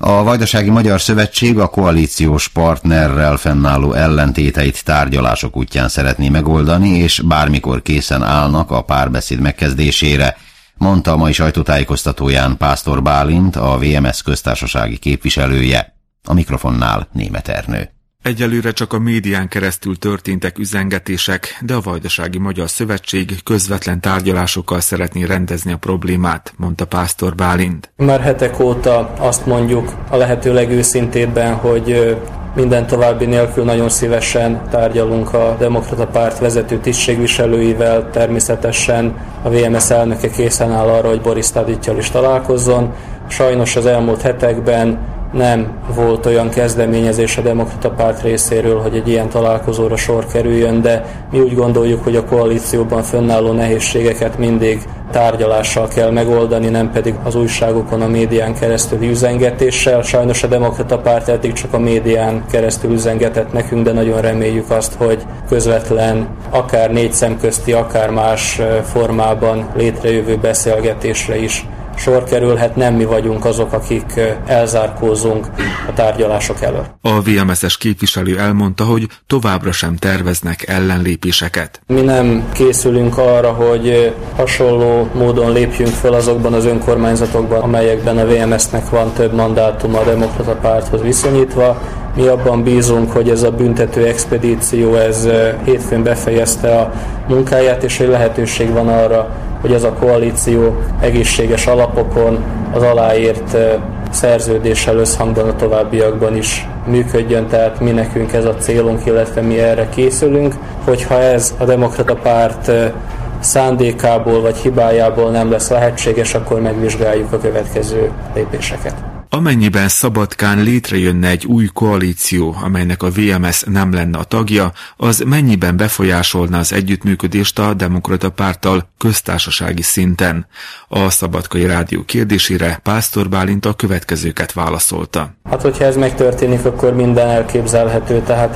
A Vajdasági Magyar Szövetség a koalíciós partnerrel fennálló ellentéteit tárgyalások útján szeretné megoldani, és bármikor készen állnak a párbeszéd megkezdésére, mondta a mai sajtótájékoztatóján Pásztor Bálint, a VMS köztársasági képviselője. A mikrofonnál Németh Ernő. Egyelőre csak a médián keresztül történtek üzengetések, de a Vajdasági Magyar Szövetség közvetlen tárgyalásokkal szeretné rendezni a problémát, mondta Pásztor Bálint. Már hetek óta azt mondjuk a lehető legőszintébben, hogy minden további nélkül nagyon szívesen tárgyalunk a Demokrata Párt vezető tisztségviselőivel, természetesen a VMS elnöke készen áll arra, hogy Boris Tadićjal is találkozzon. Sajnos az elmúlt hetekben nem volt olyan kezdeményezés a Demokrata Párt részéről, hogy egy ilyen találkozóra sor kerüljön, de mi úgy gondoljuk, hogy a koalícióban fönnálló nehézségeket mindig tárgyalással kell megoldani, nem pedig az újságokon, a médián keresztüli üzengetéssel. Sajnos a Demokrata Párt eddig csak a médián keresztül üzengetett nekünk, de nagyon reméljük azt, hogy közvetlen, akár négy szem közti, akár más formában létrejövő beszélgetésre is sor kerülhet, nem mi vagyunk azok, akik elzárkózunk a tárgyalások elől. A VMS-es képviselő elmondta, hogy továbbra sem terveznek ellenlépéseket. Mi nem készülünk arra, hogy hasonló módon lépjünk föl azokban az önkormányzatokban, amelyekben a VMS-nek van több mandátuma a Demokrata Párthoz viszonyítva. Mi abban bízunk, hogy ez a büntető expedíció ez hétfőn befejezte a munkáját, és egy lehetőség van arra, hogy ez a koalíció egészséges alapokon az aláírt szerződéssel összhangban a továbbiakban is működjön, tehát mi nekünk ez a célunk, illetve mi erre készülünk, hogyha ez a Demokrata Párt szándékából vagy hibájából nem lesz lehetséges, akkor megvizsgáljuk a következő lépéseket. Amennyiben Szabadkán létrejönne egy új koalíció, amelynek a VMS nem lenne a tagja, az mennyiben befolyásolna az együttműködést a Demokrata Párttal köztársasági szinten? A Szabadkai Rádió kérdésére Pásztor Bálint a következőket válaszolta. Hát, hogyha ez megtörténik, akkor minden elképzelhető, tehát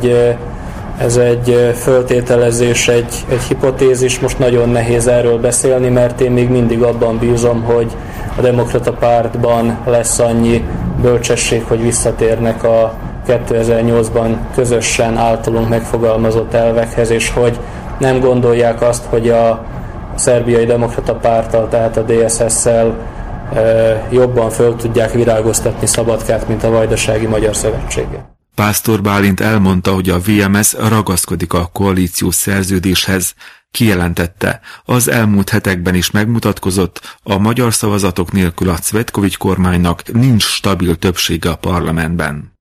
ez egy föltételezés, egy hipotézis, most nagyon nehéz erről beszélni, mert én még mindig abban bízom, hogy a Demokrata Pártban lesz annyi bölcsesség, hogy visszatérnek a 2008-ban közösen általunk megfogalmazott elvekhez, és hogy nem gondolják azt, hogy a Szerbiai Demokrata Párttal, tehát a DSS-szel jobban föl tudják virágoztatni Szabadkát, mint a Vajdasági Magyar Szövetséggel. Pásztor Bálint elmondta, hogy a VMS ragaszkodik a koalíciós szerződéshez. Kijelentette, az elmúlt hetekben is megmutatkozott, a magyar szavazatok nélkül a Cvetkovics kormánynak nincs stabil többsége a parlamentben.